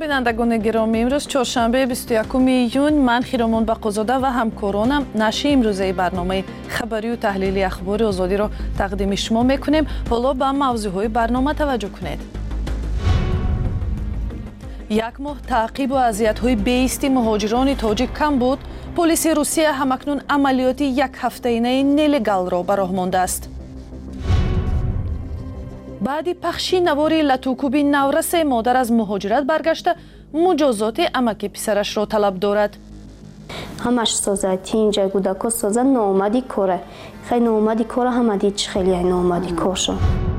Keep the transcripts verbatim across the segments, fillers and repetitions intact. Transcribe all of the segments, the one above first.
بینندگان گرامی، امروز چهارشنبه بیست و یکم ایون، من خیرمان بقازاده و همکارانم نشر امروزه برنامه خبری و تحلیلی اخبار آزادی را تقدیم شما میکنیم. حالا به موضوعهای برنامه توجه کنید. یک ماه تعقیب و اذیت‌های بی‌ایستی مهاجران تاجیک کم بود. پلیس روسیه همکنون عملیات یک هفته‌ای نلگال را به راه مانده است. بعد پخشی نواری لاتوکوبی نورس مادر از مهاجرت برگشته مجازات امک پسرش را طلب دارد. همش سازه تینجا گوداکو سازه نامدی کاره خیلی نامدی کاره همدی چی خیلی نامدی کارشون.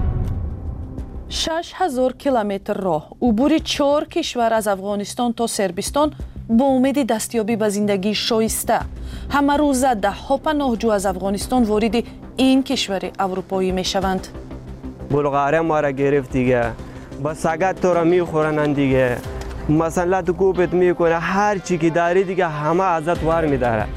شش هزار کیلومتر راه عبور چهار کشور از افغانستان تا سربستان با امید دستیابی به زندگی شایسته. همه روزه ده ها پناهجو از افغانستان وارد این کشور اروپایی می شوند. بلغاره ما را گرفت دیگه، با سگت تو را میخورن دیگه، مثلا تو کوبت میکنه، هر چی که داری دیگه همه ازت ور میداره.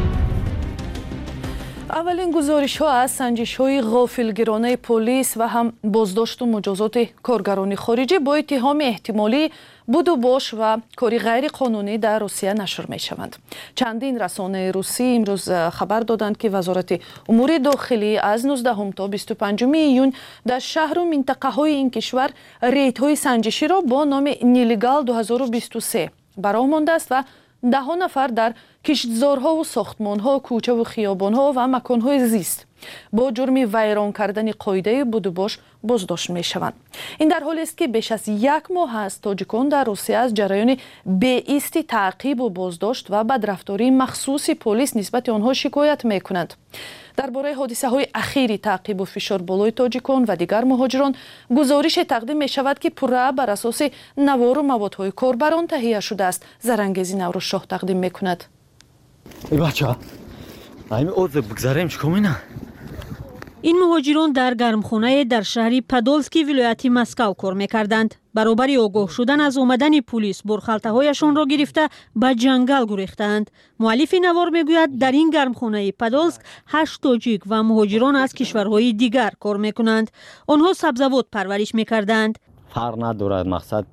اولین گزارش ها از سنجش های غافلگیرانه پلیس و هم بازداشت و مجازات کارگران خارجی با اتهام احتمالی بود و باش و کاری غیر قانونی در روسیه نشر می شوند. چندین رسانه روسی امروز خبر دادند که وزارت امور داخلی از نوزدهم تا بیست و پنجم ایون در شهر و منطقه های این کشور ریت های سنجشی را با نام نیلگال دو هزار و بیست و سه براه مانده است و ده ها نفر در کشتزارها و ساختمانها، کوچه و خیابانها و مکانهای زیست با جرم ویران کردن قاعده بود و باش بازداشت می شوند. این در حالی است که بیش از یک ماه است تاجیکان در روسیه از جریان بی‌ایستی تعقیب و بازداشت و بدرفتاری مخصوص پلیس نسبت آنها شکایت می کنند. درباره حادثه های اخیری تعقیب و فشار بالای تاجیکان و دیگر مهاجران گزارش تقدیم می شود که پورا بر اساس نوار و موادهای کاربران تهیه شده است. زرنگزی نوروز شاه تقدیم می کند. ای بچه ها این اوضاع بگذاریم چکم اینه؟ این مهاجران در گرمخانه در شهری پادولسکی ولایت مسکو کار میکردند. برابر آگاه شدن از آمدن پلیس برخالته هایشان را گرفته به جنگل گریختند. مؤلف نوار میگوید در این گرمخانه پادولسک هشت تاجیک و مهاجران از کشورهای دیگر کار میکنند. آنها سبزیجات پرورش میکردند. فرق ندارد، مقصد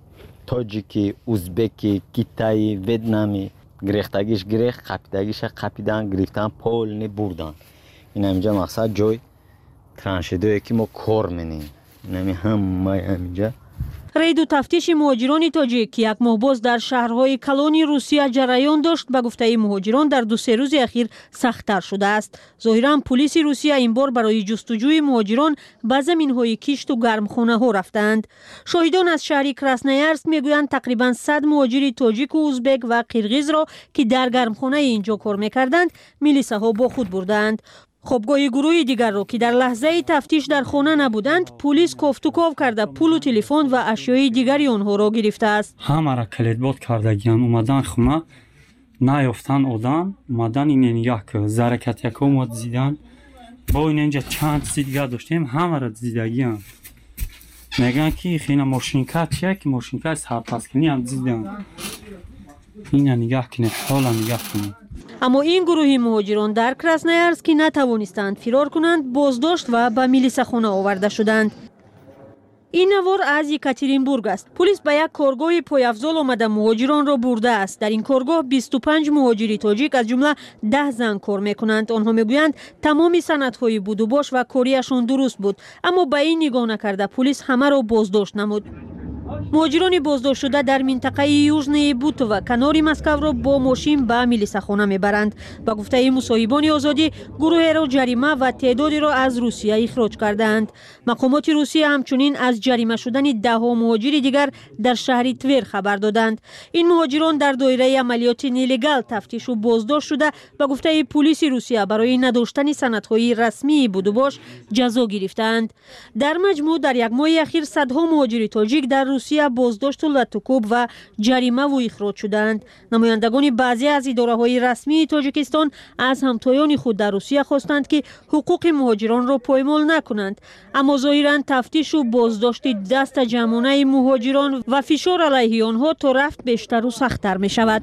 تاجیکی، ازبکی، کیتایی، ویتنامی، گریختگیش گریخت، قپیدگیش قپیدن، گرفتن پول نی بردن. این همینجا مقصد جای ترانشیدویی که ما کار می‌کنیم. نمی همه همینجا. رید و تفتیش مهاجران تاجیک یک ماه باز در شهرهای کلانی روسیه جریان داشت. به گفته مهاجران در دو سه روز اخیر سخت‌تر شده است. ظاهراً پلیس روسیه این بار برای جستجوی مهاجران به زمین‌های کشت و گرمخانه‌ها رفتند. شاهدان از شهر کراسنایارسک میگویند تقریباً صد مهاجر تاجیک و ازبک و قرغیز را که در گرمخانه اینجا کار می‌کردند میلیساها با خود بردند. خوابگاه گروه دیگر را که در لحظه تفتیش در خانه نبودند پلیس کافتوکاو کرده پول و تلفن و اشیای دیگری آنها را گرفته است. همه را کلیدباد کردگیان اومدن خونه نیافتن آدم اومدن این یک زرکت یک اومد زیدن با این اینجا چند چیز دیگر داشتیم همه را زیدگیان میگن که خیلی ماشینکت یک ماشینکت سرپسکنی هم زیدن این نگاه کنید حالا نگاه کنید. اما این گروه مهاجران در کراسنایارسک نتوانستند فرار کنند، بازداشت و به میلیساخانه آورده شدند. این نوار از یکاترینبورگ است. پلیس به یک کارگاه پایافزال آمده مهاجران را برده است. در این کارگاه بیست و پنج مهاجری تاجیک از جمله ده زن کار میکنند. آنها میگویند تمام سندهای بود و باش و کاریشان درست بود، اما به این نگاه نکرده پلیس همه را بازداشت نمود. مهاجران بازداشت شده در منطقه یوژنی بوت و کنار مسکو را با ماشین به میلیساخانه میبرند. با گفته مصاحبان آزادی گروه را جریمه و تعدادی را از روسیه اخراج کردند. مقامات روسیه همچنین از جریمه شدن ده ها مهاجر دیگر در شهر تور خبر دادند. این مهاجران در دایره عملیات نیلگال تفتیش و بازداشت شده با گفته پلیس روسیه برای نداشتن سندهای رسمی بود و باش جزا گرفتند. در مجموع در یک ماه اخیر صدها مهاجر تاجیک در روسیه بازداشت و لاتوکوب و جریمه و اخراج شدند. نمایندگان بعضی از اداره‌های رسمی تاجیکستان از همتایان خود در روسیه خواستند که حقوق مهاجران را پایمال نکنند، اما ظاهراً تفتیش و بازداشت دست جمعانه مهاجران و فشار علیه آنها تا رفت بیشتر و سخت‌تر می شود.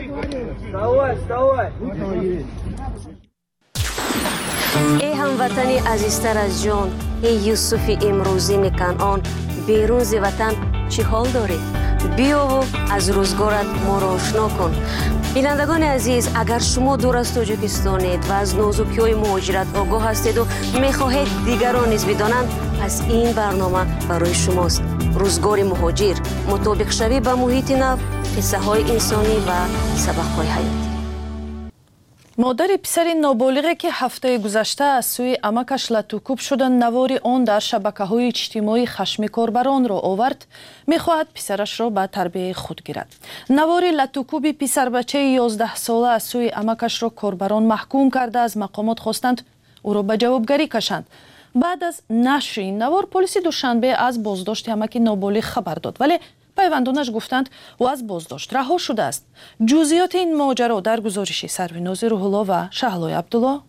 ای هموطنی عزیزتر از جان، ای یوسف امروزین کنعان، بیرون ز وطن چه حال داری؟ بیو و از روزگارت ما را آشنا کن. بینندگان عزیز، اگر شما دور از تاجیکستانید و از نازکی‌های مهاجرت آگاه هستید و می‌خواهید دیگران نیز بدانند، پس این برنامه برای شماست. روزگار مهاجر، مطابق شوی به محیط نو، قصه‌های انسانی و سبق‌های حیاتی. مادر پسری نابالغه که هفته گذشته از سوی امکش لطوکوب شدن نواری آن در شبکه‌های اجتماعی خشم کاربران را آورد، می‌خواهد پسرش را به تربیت خود گیرد. نواری لطوکوب پسر بچه یازده ساله از سوی امکش را کاربران محکوم کرده از مقامات خواستند او را به جوابگری کشند. بعد از نشر این نوار پلیس دوشنبه از بازداشت امک نابالغ خبر داد، ولی پیوندانش گفتند او از بازداشت رها شده است. جزئیات این ماجرا در گزارش سرویناز روح‌الله و شهلای عبدالله.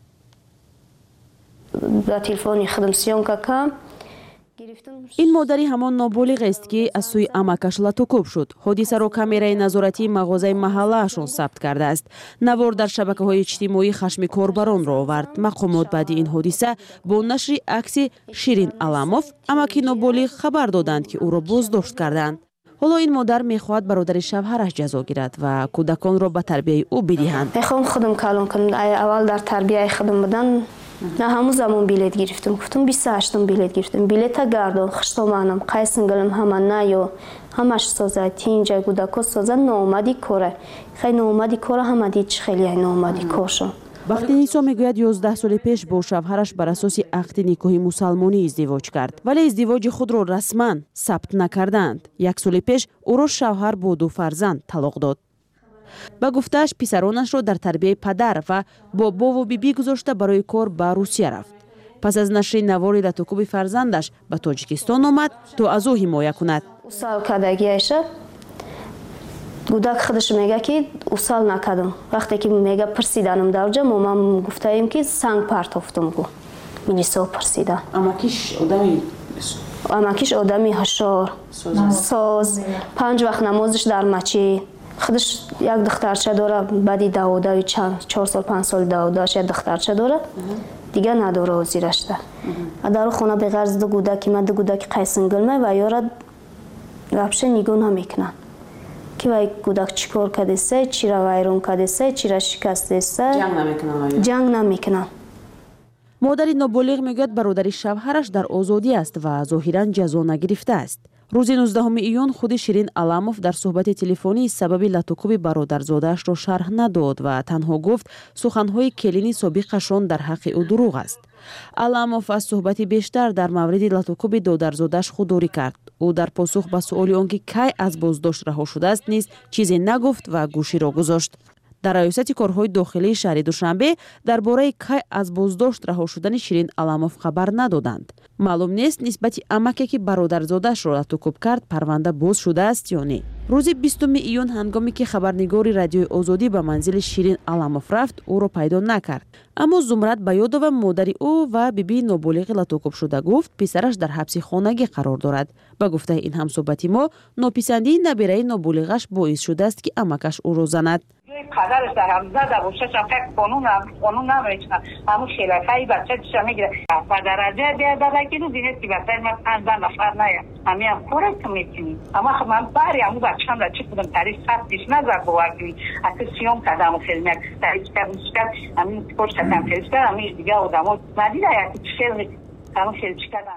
با تلفن خودم سیامکا کم این مادری همان نابالغ است که از سوی امکش لطوکوب شد. حادثه را کامرای نظارتی مغازه محله‌شان ثبت کرده است. نوار در شبکه‌های اجتماعی خشم کاربران را آورد. مقامات بعد این حادثه با نشر عکس شیرین علاموف امک نابالغ خبر دادند که او را بازداشت کردند. حالا این مادر میخواهد برادر شوهرش جزا گیرد و کودکان را به تربیت او بدهند. میخوام خودم کلان کنم. اول در تربیت خودم بدن. نه همون زمان بیلیت گرفتم. گفتم بیست و هشتم بیلیت گرفتم. بیلیت گردون خشتمانم قایسنگلم همان نیو همش سازد اینجا کودکان سازد نامادی کاره. خیلی نامادی کاره هم دیچ خیلی نامادی کارشون. وقتی نیسا میگوید یازده سال پیش با شوهرش بر اساس عقد نکاحی مسلمانی ازدواج کرد، ولی ازدواج خود را رسما ثبت نکردند. یک سال پیش او را شوهر با دو فرزند طلاق داد. با گفته‌اش پسرانش را در تربیت پدر و بابا و بیبی گذاشته برای کار به روسیه رفت. پس از نشر نوار لطوکوب فرزندش به تاجیکستان آمد تا از او حمایت کند. سال کدگیش گودک خودش میگه که اصال نکردم. وقتی که میگه پرسیدنم در اونجا مامان گفتیم که سنگ پرتافتم گو میلیسا پرسیدن. امکیش آدمی امکیش آدمی هشار ساز پنج وقت نمازش در مچی. خودش یک دخترچه داره، بعدی داوده چند چهار سال پنج سال داودهش یک دخترچه داره، دیگه نداره و زیرش ده. در خونه به غرض دو گودکی من دو گودکی قیسنگلمه و یارد گپشه نگاه نمیکنن که وای گودک چیکار کرده سه، چی را ویرون کرده سه، چی را شکسته سه، جنگ نمیکنن. جنگ نمیکنن. مادر نابالغ میگوید برادر شوهرش در آزادی است و ظاهرا جزا نگرفته است. روز نوزدهم ایون خود شیرین علاموف در صحبت تلفنی سبب لطوکوب برادرزاده‌اش را شرح نداد و تنها گفت سخن‌های کلینی سابقشان در حق او دروغ است. علاموف از صحبت بیشتر در مورد لطوکوب دادرزاده‌اش خودداری کرد. او در پاسخ به سؤال آنکه کی از بازداشت رها شده است نیز چیزی نگفت و گوشی را گذاشت. در ریاست کارهای داخلی شهر دوشنبه درباره کی از بازداشت رها شدن شیرین علاموف خبر ندادند. معلوم نیست نسبت امکی که برادرزاده‌اش را لطوکوب کرد پرونده باز شده است یا نه. روز بیستم ایون هنگامی که خبرنگار رادیوی آزادی به منزل شیرین علاموف رفت او را پیدا نکرد. اما زمرد بیادوف مادر او و بیبی نابالغ لطوکوب شده گفت پسرش در حبس خانگی قرار دارد. با گفته این همصحبتی ما ناپسندی نبیره نابالغش باعث شده است که امکش او را زند. پدرش در هم زده و شش فکر قانون قانون نمیچنه همون خلافه بچه چیزا میگیره و درجه بیاد داده که رو دیگه که بچه من پنجده نفر نیم همی هم کورک که میکنیم اما خب من باری همون بچه هم را چی کدوم تاریخ خطش نظر بوردیم اکه سیوم کرده همون خیلی یک تاریخ کرد نیست کرد همین کورش کردم خیلی کرد همین دیگه آدم ها مدیده یکی خیلی همون خیلی چی کردن.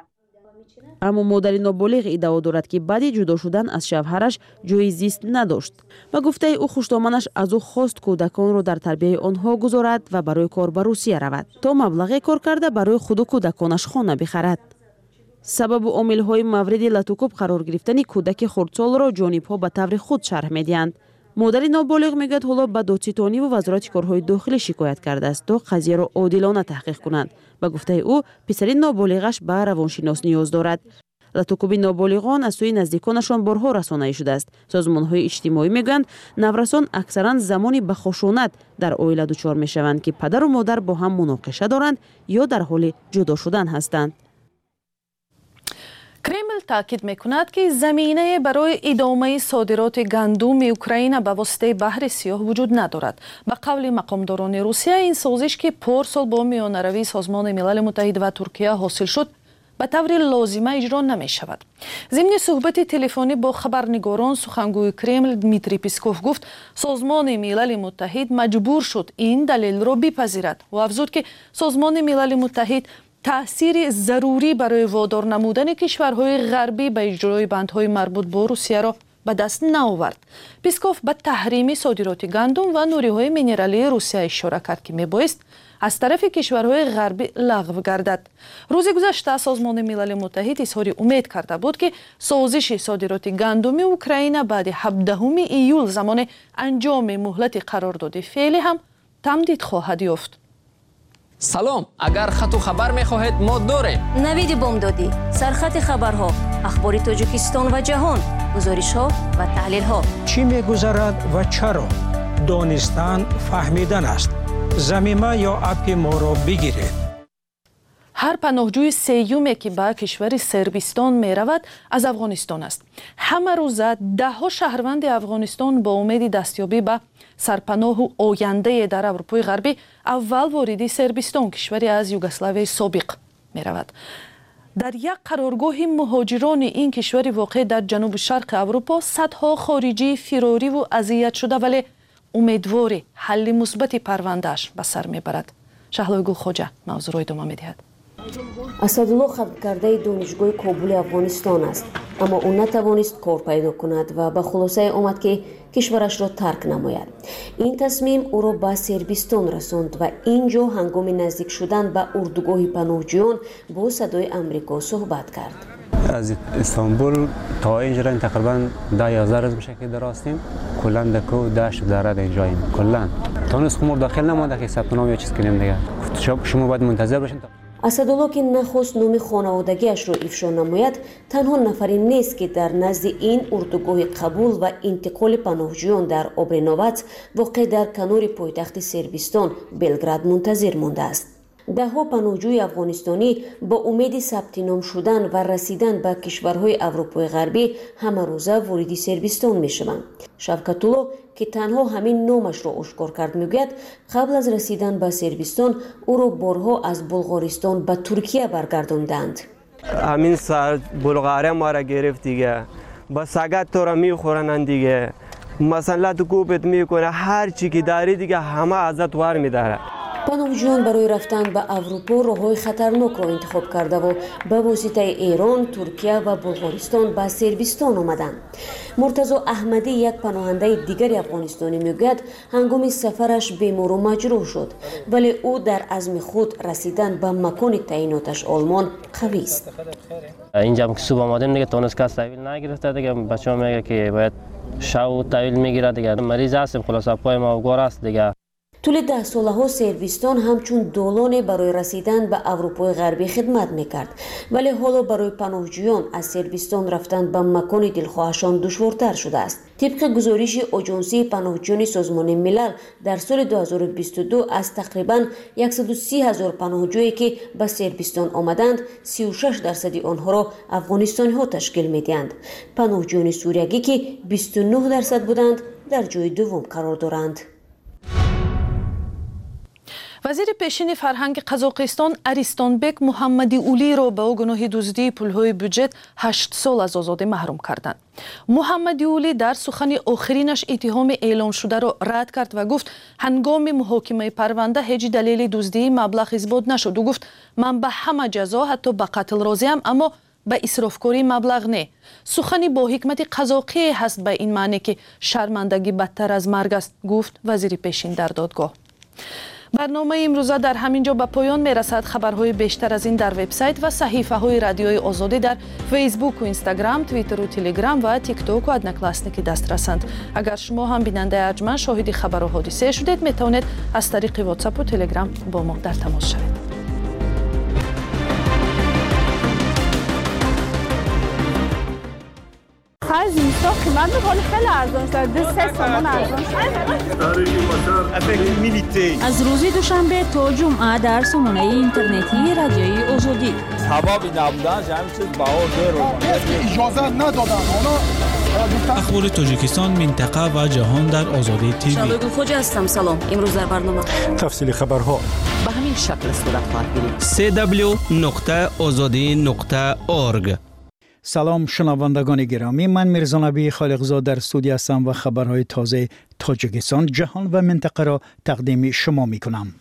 اما مادر نابالغ ادعا دارد که بعد جدا شدن از شوهرش جای زیست نداشت و گفته او خوشتامنش از او خواست کودکان را در تربیت آنها گذارد و برای کار به روسیه رود تا مبلغ کار کرده برای خود و کودکانش خانه بخرد. سبب و عامل‌های مورد لطوکوب قرار گرفتن کودک خردسال را جانب‌ها به طور خود شرح می‌دهند. مادر نابالغ میگوید حالا به دادستانی و وزارت کارهای داخلی شکایت کرده است تا قضیه را عادلانه تحقیق کنند. به گفته او پسر نابالغش به روانشناس نیاز دارد. لطوکوب نابالغان از سوی نزدیکانشان بارها رسانه‌ای شده است. سازمان‌های اجتماعی میگویند نورسان اکثرا زمانی به خشونت در عائله دچار میشوند که پدر و مادر با هم مناقشه دارند یا در حال جدا شدن هستند. کرمل تاکید میکند که زمینه برای ادامه صادرات گندم اوکراین به واسطه بحر سیاه وجود ندارد. به قول مقامداران روسیه این سازش که پارسال با میانروی سازمان ملل متحد و ترکیه حاصل شد به طور لازمه اجرا نمی شود. ضمن صحبت تلفنی با خبرنگاران سخنگوی کرمل دمیتری پسکوف گفت سازمان ملل متحد مجبور شد این دلیل را بپذیرد و افزود که سازمان ملل متحد تأثیر ضروری برای وادار نمودن کشورهای غربی به اجرای بندهای مربوط به روسیه را به دست نآورد. پسکوف به تحریم صادرات گندم و نوریهای مینرالی روسیه اشاره کرد که میبایست از طرف کشورهای غربی لغو گردد. روز گذشته سازمان ملل متحد اظهار امید کرده بود که سازش صادرات گندم اوکراین بعد هفدهم ایول زمان انجام مهلت قرارداد فعلی هم تمدید خواهد یافت. سلام، اگر خط و خبر میخواهید ما داریم. نوید بامدادی، سرخط خبرها، اخبار تاجیکستان و جهان، گزارش ها و تحلیل ها. چی میگذرد و چرا؟ دانستن فهمیدن است. زمینه یا اپ ما را بگیرید. هر پناهجوی سیومی که به کشور سربستان می رود از افغانستان است. همه روزه ده ها شهروند افغانستان با امید دستیابی به سرپناه و آینده در اروپای غربی اول وارد سربستان کشوری از یوگسلاوی سابق می رود. در یک قرارگاه مهاجران این کشور واقع در جنوب شرق اروپا صدها خارجی فراری و اذیت شده ولی امیدوار حل مثبت پروندهش به سر می برد. شهلای گلخوجه موضوع را ادامه می دهد. اسدالله خبرکرده دانشگاه کابل افغانستان است، اما او نتوانست کار پیدا کند و به خلاصه آمد که کشورش را ترک نماید. این تصمیم او را به سربستان رساند و اینجا هنگام نزدیک شدن به اردوگاه پناهجویان با صدای آمریکا صحبت کرد. از استانبول تا اینجا تقریبا ده یازده روز میشه که در هستیم. کلا دکو داشت داره اینجاییم. کلا تونس خمر داخل نمونده که ثبت نام یا چیز کنیم دیگه. شما باید منتظر باشین. اسدالله که نخواست نام خانوادگیش را افشا نماید، تنها نفری نیست که در نزد این اردوگاه قبول و انتقال پناهجویان در آبرنوات واقع در کنار پایتخت سربستان بلگراد منتظر مانده است. ده ها پناهجوی افغانستانی با امید ثبت نام شدن و رسیدن به کشورهای اروپای غربی همه روزه وارد سربستان می شوند. شوکت الله که تنها همین نامش را آشکار کرد میگوید قبل از رسیدن به سربستان او را بارها از بلغارستان به ترکیه برگرداندند. همین سال بلغاره ما را گرفت دیگه، با سگت تو را میخورن دیگه، مثلا تو کوبت میکنه، هر چی که داری دیگه همه ازت ور میداره. پناهجویان برای رفتن به اروپا راههای خطرناک را انتخاب کرده و به واسطه ایران، ترکیه و بلغارستان به سربستان آمدند. مرتضی احمدی یک پناهنده دیگر افغانستانی میگوید هنگام سفرش بیمار و مجروح شد، ولی او در عزم خود رسیدن به مکان تعییناتش آلمان قوی است. اینجا که صبح آمدیم دیگه تونس کس تحویل نگرفته دیگه، بچه‌ها میگه که باید شو تحویل میگیره دیگه، مریض هستیم خلاص پای ما گور است دیگه. طول ده ساله ها سربستان همچون دالانی برای رسیدن به اروپای غربی خدمت میکرد، ولی حالا برای پناهجویان از سربستان رفتن به مکان دلخواهشان دشوارتر شده است. طبق گزارش آژانسی پناهجویان سازمان ملل در سال دو هزار و بیست و دو از تقریبا صد و سی هزار پناهجویی که به سربستان آمدند، سی و شش درصد آنها را افغانستانی ها تشکیل میدهند. پناهجویان سوریگی که بیست و نه درصد بودند در جای دوم قرار دارند. وزیر پیشین فرهنگ قزاقستان اریستانبک محمدی اولی را به گناه دزدی پولهای بودجت هشت سال از آزادی محروم کردند. محمدی اولی در سخن آخرینش اتهام اعلام شده را رد کرد و گفت هنگام محاکمه پرونده هیچ دلیل دزدی مبلغ اثبات نشد و گفت من به همه جزا حتی به قتل راضیم، اما به اسرافکاری مبلغ نه. سخنی با حکمت قزاقی هست به این معنی که شرمندگی بدتر از مرگ است، گفت وزیر پیشین در دادگاه. برنامه امروزه در همینجا به پایان میرسد. خبرهای بیشتر از این در وبسایت و صحیفه های رادیوی آزادی در فیسبوک و اینستاگرام، توییتر و تلگرام و تیک توک و ادنکلاسنیک دست رسند. اگر شما هم بیننده ارجمند شاهد خبر و حادثه شدید، میتوانید از طریق واتساپ و تلگرام با ما در تماس شوید. از اینستا قیمت میکنه خیلی ارزان شد، دو سه سامان ارزان شد. از روز دوشنبه تا جمعه در سامانه اینترنتی رادیوی آزادی. سببی نبودن جمعی چیز بهار دیر اجازه ندادن. اخبار تاجیکستان، منطقه و جهان در آزادی تیوی. شهلای گلخوجه هستم. سلام. امروز در برنامه تفصیل خبرها. به همین شکل صورت خواهد گرفت. سی دبلیو نقطه آزادی نقطه اورگ. سلام شنوندگان گرامی، من میرزا نبی خالقزاد در استودیو هستم و خبرهای تازه تاجیکستان، جهان و منطقه را تقدیم شما می کنم.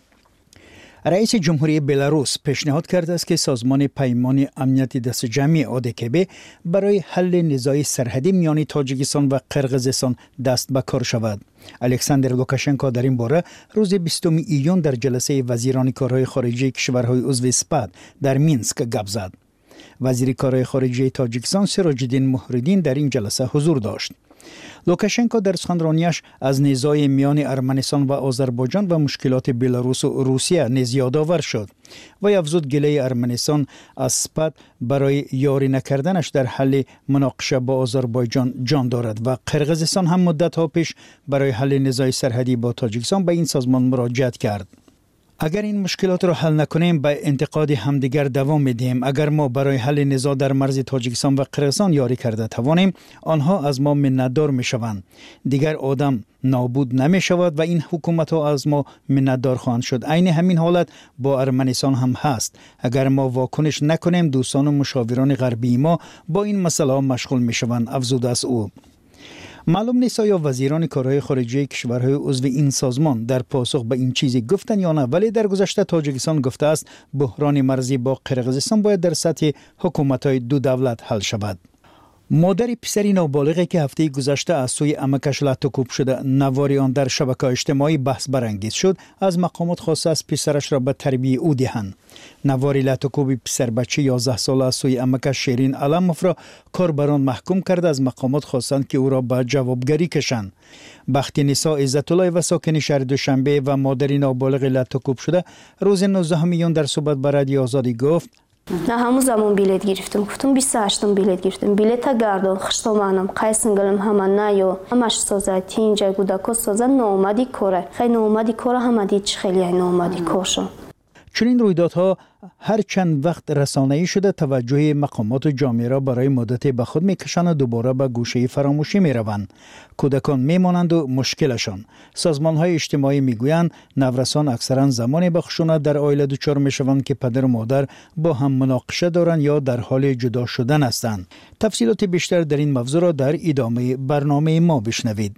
رئیس جمهوری بلاروس پیشنهاد کرده است که سازمان پیمان امنیت دست جمعی آدکبه برای حل نزاع سرحدی میان تاجیکستان و قرقیزستان دست به کار شود. الکساندر لوکاشنکو در این باره روز بیستم ایون در جلسه وزیران کارهای خارجه کشورهای عضو اسپاد در مینسک گپ زد. وزیر کارهای خارجه تاجیکستان سراج الدین محردین در این جلسه حضور داشت. لوکاشنکو در سخنرانیش از نزاع میان ارمنستان و آذربایجان و مشکلات بلاروس و روسیه نیز یادآور شد و افزود گله ارمنستان از اسپاد برای یاری نکردنش در حل مناقشه با آذربایجان جان دارد و قرقیزستان هم مدت‌ها پیش برای حل نزاع سرحدی با تاجیکستان به این سازمان مراجعت کرد. اگر این مشکلات را حل نکنیم به انتقاد همدیگر دوام میدیم. اگر ما برای حل نزاع در مرز تاجیکستان و قرقیزستان یاری کرده توانیم، آنها از ما منتدار میشوند. دیگر آدم نابود نمی شود و این حکومت ها از ما منتدار خواهند شد. عین همین حالت با ارمنستان هم هست. اگر ما واکنش نکنیم، دوستان و مشاوران غربی ما با این مسئله مشغول میشوند، افزوده است او. معلوم نیست آیا وزیران کارهای خارجه کشورهای عضو این سازمان در پاسخ به این چیزی گفتن یا نه، ولی در گذشته تاجیکستان گفته است بحران مرزی با قرقیزستان باید در سطح حکومت‌های دو دولت حل شود. مادر پسری نابالغی که هفته گذشته از سوی عمکش لطوکوب شده نواری آن در شبکه اجتماعی بحث برانگیز شد، از مقامات خواسته از پسرش را به تربیت او دهند. نواری لطوکوب پسر بچه یازده ساله از سوی عمکش شیرین علموف را کاربران محکوم کرده، از مقامات خواستند که او را به جوابگری کشند. بختی نسا عزت الله و ساکن شهر دوشنبه و مادر نابالغ لطوکوب شده روز نوزدهم میون در صحبت با رادیو آزادی گفت: نه همون زمان بیلت گرفتم، گفتم بیست و هشتم بیلت گرفتم، بیلت گردان خشتمانم قایسنگلم همان نیو همش سازاتی اینجا گوداکو سازن نومدی کاره خیلی نومدی کاره همدی چه خیلی نومدی کارشون. چون این رویدادها هر چند وقت رسانه‌ای شده، توجه مقامات و جامعه را برای مدت به خود میکشند و دوباره به گوشه فراموشی میروند. کودکان میمانند و مشکلشان. سازمان‌های اجتماعی میگویند نورسان اکثرا زمانی به خشونت در عائله دچار میشوند که پدر و مادر با هم مناقشه دارند یا در حال جدا شدن هستند. تفصیلات بیشتر در این موضوع را در ادامه برنامه ما بشنوید.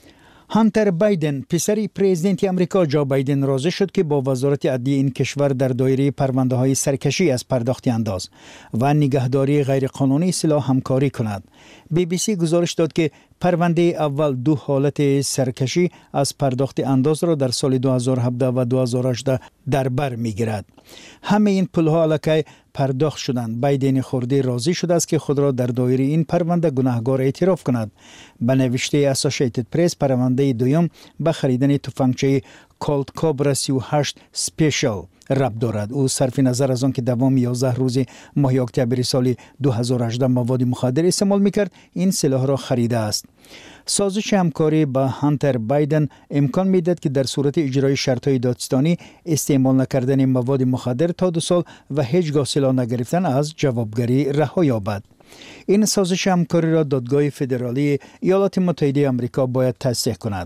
هانتر بایدن پسری پرزیدنت امریکا جو بایدن راضی شد که با وزارت عدلیه این کشور در دایره پرونده های سرکشی از پرداخت انداز و نگهداری غیرقانونی سلاح همکاری کند. بی بی سی گزارش داد که پرونده اول دو حالت سرکشی از پرداخت انداز را در سال دو هزار و هفده و دو هزار و هجده در بر میگیرد. همه این پولها الکی پرداخت شدند. بایدن خورده راضی شده است که خود را در دایره این پرونده گناهکار اعتراف کند. به نوشته اسوسییتد پرس، پرونده دوم به خریدن تفنگچه کولت کابرا سی و هشت سپیشل ربط دارد. او صرف نظر از آن که دوام یازده روز ماه اکتبر سال دو هزار و هجده مواد مخدر استعمال میکرد، این سلاح را خریده است. سازش همکاری با هانتر بایدن امکان میداد که در صورت اجرای شرطهای دادستانی استعمال نکردن مواد مخدر تا دو سال و هیچگاه سلاح نگرفتن از جوابگری رها یابد. این سازش همکاری را دادگاه فدرالی ایالات متحده آمریکا باید تصدیق کند.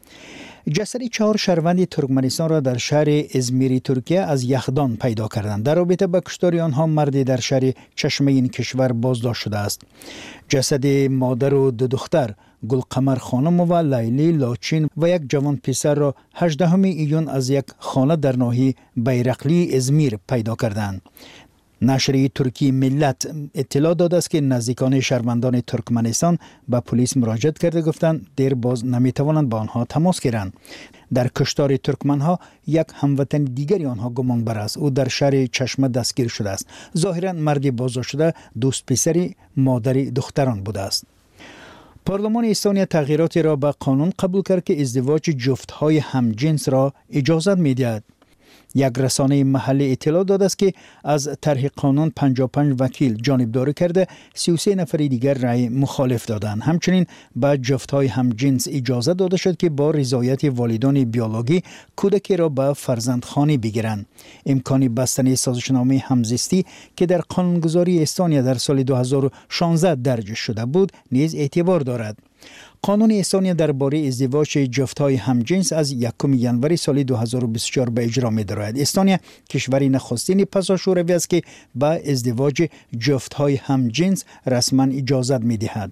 جسد چهار شهروند ترکمنستان را در شهر ازمیری ترکیه از یخدان پیدا کردند. در رابطه با کشتار آنها مردی در شهر چشمه این کشور بازداشت شده است. جسد مادر و دو دختر گلقمر خانم و لیلی لاچین و یک جوان پسر را هجدهم ایون از یک خانه در ناحیه بیرقلی ازمیر پیدا کردند. نشریه ترکی ملت اطلاع داده است که نزدیکان شهروندان ترکمنستان به پلیس مراجعت کرده، گفتند دیر باز نمیتوانند با آنها تماس گیرند. در کشتار ترکمنها یک هموطن دیگری آنها گمان بر است. او در شهر چشمه دستگیر شده است. ظاهرا مردی بازداشت شده دوست پسری مادر دختران بوده است. پارلمان استونیا تغییراتی را به قانون قبول کرد که ازدواج جفت‌های همجنس را اجازت می‌دهد. یک رسانه محلی اطلاع داده است که از طرح قانون پنجاه و پنج وکیل جانبداری کرده، سی و سه نفر دیگر رأی مخالف دادند. همچنین به جفت‌های همجنس اجازه داده شد که با رضایت والدان بیولوژی کودکی را به فرزندخانه بگیرند. امکان بستن سازشنامه همزیستی که در قانونگذاری استونیا در سال دو هزار و شانزده درج شده بود نیز اعتبار دارد. قانون استونیا درباره ازدواج جفت‌های همجنس از یکم ژانویه سال دو هزار و بیست و چهار به اجرا می‌دارد. استونیا کشوری نخستین پس از شوروی است که به ازدواج جفت‌های همجنس رسما اجازه می‌دهد.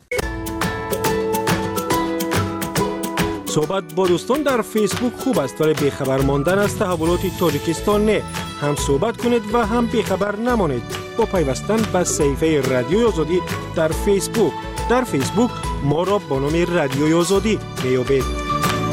صحبت با دوستان در فیسبوک خوب است ولی بیخبر ماندن از تحولات تاجیکستان نه. هم صحبت کنید و هم بیخبر نمانید با پیوستن به صفحه رادیوی آزادی در فیسبوک. در فیسبوک ما را با نام رادیوی آزادی میابید.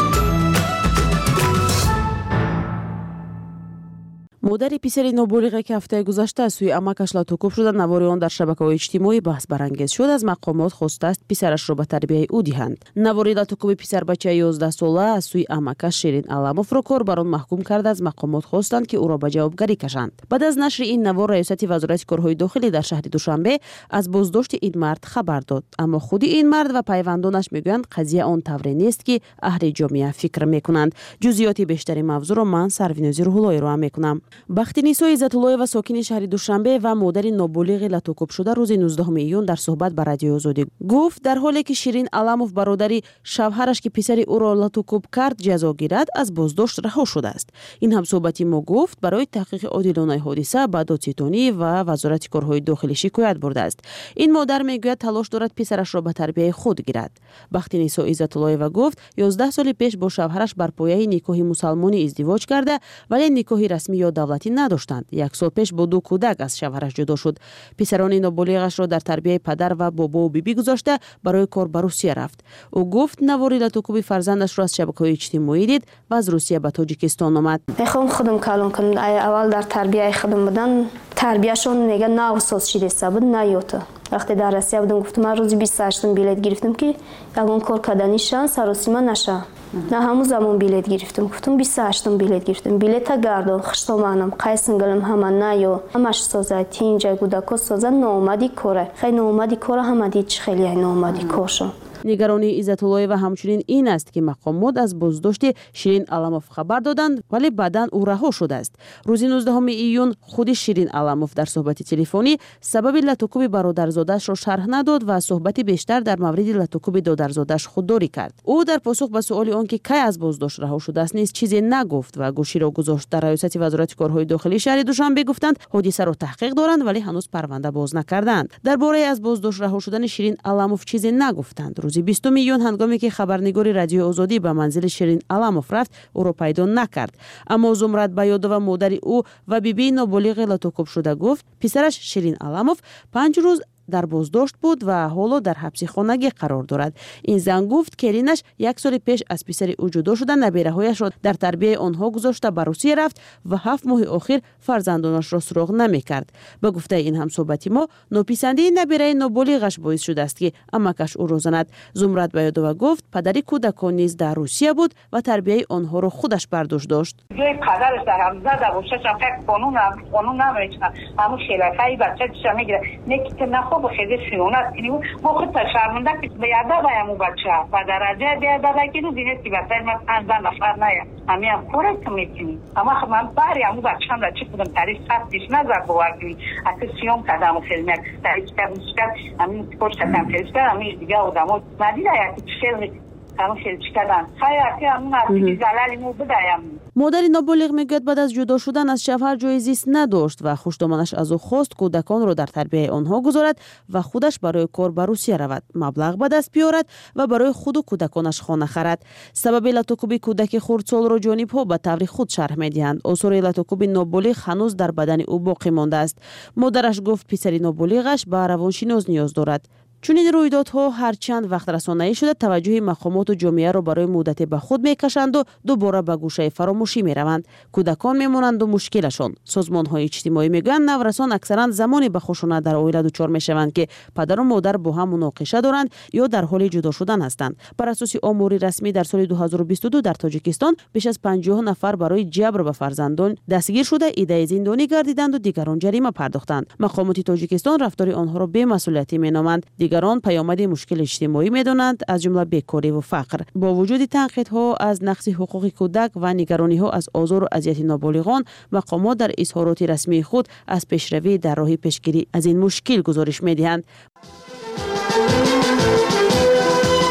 مادر پسری نابالغ که هفته گذشته از سوی عمکش لاتوکوب شده، نوار آن در شبکه‌های اجتماعی بحث برانگیز شد. از مقامات خواسته است پسرش را به تربیت او دهند. نوار لاتوکوب پسر بچه یازده ساله از سوی عمکش شیرین علاموف را کاربران محکوم کرده. از مقامات خواستند که او را به جوابگری کشند. بعد از نشر این نوار ریاست وزارت کارهای داخلی در شهر دوشنبه از بازداشت این مرد خبر داد، اما خود این مرد و پیوندانش میگویند قضیه آن طوری نیست که اهل جامعه فکر میکنند. جزئیات بیشتری موضوع را من سروینوزی روح‌اللهی را میکنم. بختی‌نسا عزت‌اللهی‌وا ساکن شهر دوشنبه و مادر نابالغ لاتوکوب شده روز نوزدهم ایون در صحبت با رادیوی آزادی گفت در حالی که شیرین علاموف برادری شوهرش که پسری او را لاتوکوب کرد جزا گیرد از بازداشت رها شده است. این هم صحبتی ما گفت برای تحقیق عادلانه حادثه به دادستانی و وزارت کارهای داخلی شکایت برده است. این مادر میگوید تلاش دارد پسرش را به تربیت خود گیرد. بختی‌نسا عزت‌اللهی‌وا گفت یازده سال پیش با شوهرش بر پایه نکاح مسلمانی ازدواج کرده ولی نکاح رسمی یا دولتی نداشتند. یک سال پیش با دو کودک از شوهرش جدا شد. پسران نابالغش را در تربیت پدر و بابا و بیبی گذاشته برای کار به روسیه رفت. او گفت نواری لاتوکوب فرزندش را از شبکه‌های اجتماعی دید و از روسیه به تاجیکستان آمد. میخوام خودم کلان کنم. اول در تربیت خودم بودن تربیتشون میگه نه اساس چیزی بود نه یوتا. وقتی در روسیه بودم گفتم من روزی بیست و هشت بلیت گرفتم که یگان کار کردنی شان سراسیما نشه. نه همون زمان بلیت گرفتم گفتم بیست و هشت بلیت گرفتم بلیت گردون خشتمانم قیسنگلم همه نه یا همش سازد اینجا گوداکو سازد نومدی کاره خیلی نومدی کاره همه دید خیلی نومدی کارشون. نگرانی عزت‌اللهی و همچنین این است که مقامات از بازداشت شیرین علاموف خبر دادند ولی بعداً او رها شده است. روز نوزدهم ایون خود شیرین علاموف در صحبت تلفنی سبب لاتوکوب برادرزادش را شرح نداد و صحبت بیشتر در مورد لاتوکوب دادرزادش خودداری کرد. او در پاسخ به سؤال آنکه کی از بازداشت رها شده است نیز چیزی نگفت و گوشی را گذاشت. در ریاست وزارت کارهای داخلی شهر دوشنبه گفتند حادثه را تحقیق دارند ولی هنوز پرونده باز نکردند. درباره از بازداشت رها شدن شیرین علاموف چیزی نگفتند. روز بیستم ایون هنگامی که خبرنگار رادیوی آزادی به منزل شیرین علاموف رفت او را پیدا نکرد، اما زمرد بیادو و مادر او و بیبی نابالغ لاتوکوب شده گفت پسرش شیرین علاموف پنج روز در بازداشت بود و حالا در حبس خانگی قرار دارد. این زن گفت کلینش یک سال پیش از پسر او جدا شده، نبیره‌هایش را در تربیت آنها گذاشته به روسیه رفت و هفت ماه اخیر فرزندانش را سراغ نمی‌کرد. به گفته این همصحبتی ما ناپسندی نبیره نابالغش باعث شده است که عمکش او را زند. زمرد بیادو گفت پدری کودکان نیز در روسیه بود و تربیت آنها را خودش برداشت داشت. جای پدرش در همزه در روسیه چون فکر قانون قانون نمی‌چنه همون شلفای بچه چه میگیره نکته نخو بخیده سیونت کنیم ما خود شرمنده که به یاده بایم او بچه و درجه بیاده کنیم دیگه که بچه من پنجده نفر نیم همین هم کوره که میکنیم اما خب من باری همون بچه هم را چه کدام تاریخ سختیش نظر بواکنیم اکه سیوم کدام خیلی یک تاریخ کدام شکر همین پشت کدام خیلی شکر همین دیگه آدم ها ندیده یکی خیلی همون خیلی چکدن خیلی اکه همون اصلی زلالی مو بدایم. مادر نابالغ میگوید بعد از جدا شدن از شوهر جای زیست نداشت و خوشدامنش از او خواست کودکان را در تربیت آنها گذارد و خودش برای کار به روسیه رود، مبلغ به دست بیارد و برای خود و کودکانش خانه خرد. سبب لاتوکوب کودک خردسال را جانب‌ها به طور خود شرح میدهند. آثار لاتوکوب نابالغ هنوز در بدن او باقی مانده است. مادرش گفت پسر نابالغش به روانشناس نیاز دارد. چون این رویدادها هر چند وقت رسانه‌ای شده توجه مقامات و جامعه را برای مدت به خود میکشند و دوباره به گوشه فراموشی میروند. کودکان میمانند و مشکلشان. سازمان‌های اجتماعی میگویند نورسان اکثرا زمانی به خشونت در عائله دچار میشوند که پدر و مادر با هم مناقشه دارند یا در حال جدا شدن هستند. بر اساس آمار رسمی در سال دو هزار و بیست و دو در تاجیکستان بیش از پنجاه نفر برای جبر به فرزندان دستگیر شده، ایده زندانی گردیدند و دیگران جریمه پرداختند. مقامات تاجیکستان رفتار آنها را بی‌مسئولیتی مینامند. دیگران پیامد مشکل اجتماعی می‌دانند، از جمله بیکاری و فقر. با وجود تنقیدها از نقض حقوق کودک و نگرانی‌ها از آزار و اذیت نابالغان، مقامات در اظهارات رسمی خود از پیشروی در راه پیشگیری از این مشکل گزارش می‌دهند.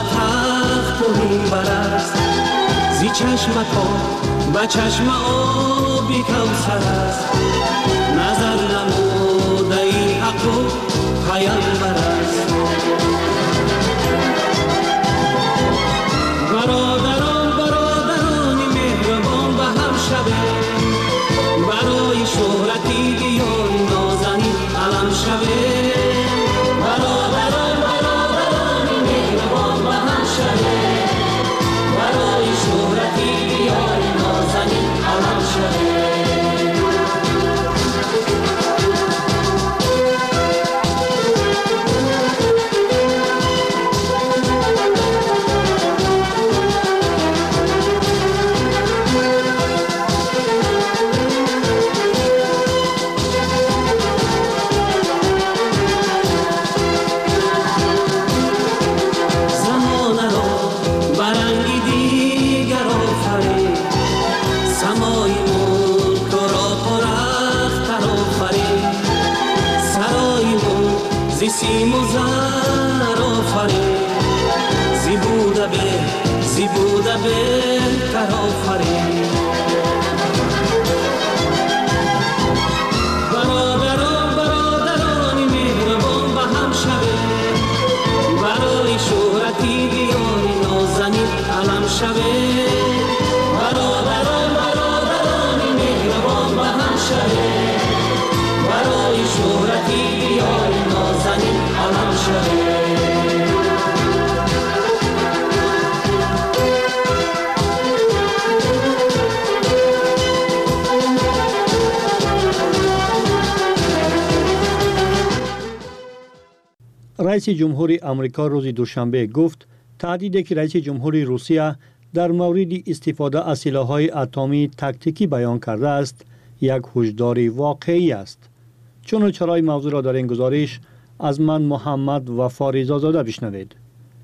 تخت و منبر است زی چشم تو به چشم آبی کوثر است نظر نموده ای حق و پیامبر است برادران برادران مهربان به هم شوه برای شهرتی دیار نازنین علم شوه برادران برادران مهربان به هم شوه برای شهرتی دیار نازنین علم شوه سیم و زر آفرین زی بوده به زی بوده بهتر آفرین برادران برادران مهربان به هم شوه برای شهرتی دیاری نازنین علم شوه برادران برادران مهربان به هم شوه برای شهرتی دیاری نازنین علم شوه رئیس جمهوری آمریکا روز دوشنبه گفت تهدیدی که رئیس جمهوری روسیه در مورد استفاده از سلاح‌های اتمی تاکتیکی بیان کرده است یک هشدار واقعی است. چون چرای موضوع را در این گزارش از من محمد وفا زاده بشنوید.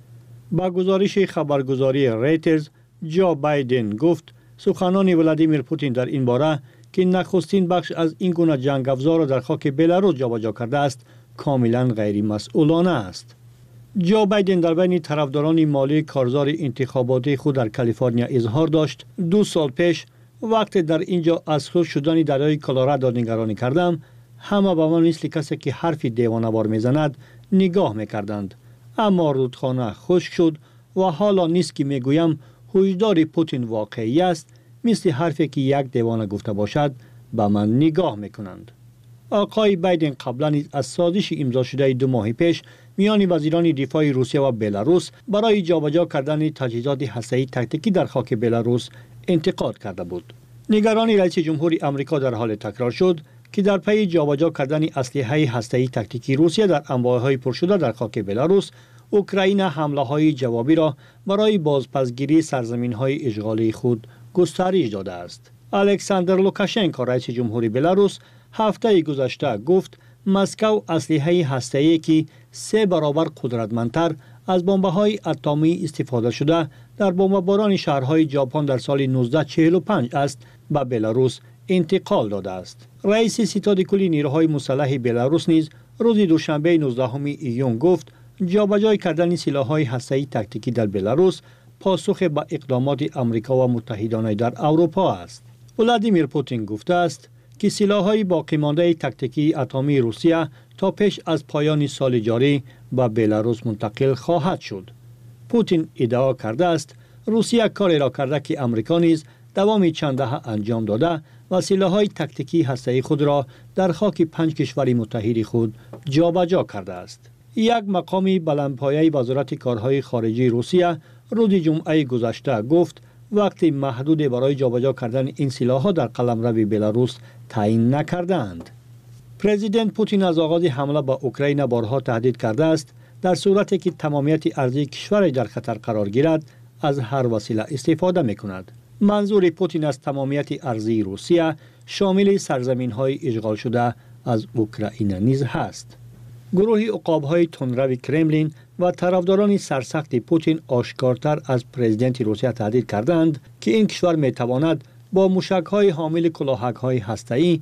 با گزارش خبرگزاری ریترز جو بایدن گفت سخنان ولادیمیر پوتین در این باره که نخستین بخش از این گونه جنگ افزار را در خاک بلاروس جابجا کرده است کاملا غیر مسئولانه است. جو بایدن در بین طرفداران مالی کارزار انتخاباتی خود در کالیفرنیا اظهار داشت دو سال پیش وقتی در اینجا از خشک شدن دریای کلرادو نگرانی کردم همه به من مثل کسی که حرفی دیوانه‌وار میزند نگاه میکردند اما رودخانه خشک شد و حالا نیست که میگویم هشدار پوتین واقعی است مثل حرفی که یک دیوانه گفته باشد به من نگاه میکنند. آقای بایدن قبلا از سازش امضا شده دو ماه پیش میان وزیران دفاع روسیه و بلاروس برای جابجا کردن تجهیزات هسته‌ای تاکتیکی در خاک بلاروس انتقاد کرده بود. نگرانی رئیس جمهوری آمریکا در حال تکرار شد که در پی جابجا کردن اسلحه هسته‌ای تاکتیکی روسیه در انبارهای پرشده در خاک بلاروس، اوکراین حمله‌های جوابی را برای بازپسگیری سرزمین‌های اشغالی خود گسترش داده است. الکساندر لوکاشنکو رئیس جمهوری بلاروس هفته گذشته گفت مسکو اسلحه هسته‌ای که سه برابر قدرتمندتر از بمب‌های اتمی استفاده شده در بمباران شهرهای ژاپن در سال نوزده چهل و پنج است به بلاروس انتقال داده است. رئیس ستاد کلی نیروهای مسلح بلاروس نیز روز دوشنبه نوزدهم ایون گفت جابجا کردن سلاح‌های هسته‌ای تاکتیکی در بلاروس پاسخ به اقدامات آمریکا و متحدان در اروپا است. ولادیمیر پوتین گفته است که سلاح‌های باقی مانده تاکتیکی اتمی روسیه تا پیش از پایان سال جاری به بلاروس منتقل خواهد شد. پوتین ادعا کرده است روسیه کاری را کرده که آمریکا نیز دوام چند دهه انجام داده و سلاح‌های تاکتیکی هسته‌ای خود را در خاک پنج کشور متحد خود جابجا کرده است. یک مقامی بلندپایه وزارت کارهای خارجه روسیه روز جمعه گذشته گفت وقتی محدود برای جابجا کردن این سلاح‌ها در قلمرو بلاروس تعیین نکردند. پرزیدنت پوتین از آغاز حمله به اوکراین بارها تهدید کرده است در صورتی که تمامیت ارضی کشورش در خطر قرار گیرد از هر وسیله استفاده می‌کند. منظور پوتین از تمامیت ارضی روسیه شامل سرزمین‌های اشغال شده از اوکراین نیز است. گروه عقاب‌های تندرو کرملین و طرفداران سرسخت پوتین آشکارتر از پرزیدنت روسیه تهدید کردند که این کشور می‌تواند با موشک‌های حامل کلاهک‌های هسته‌ای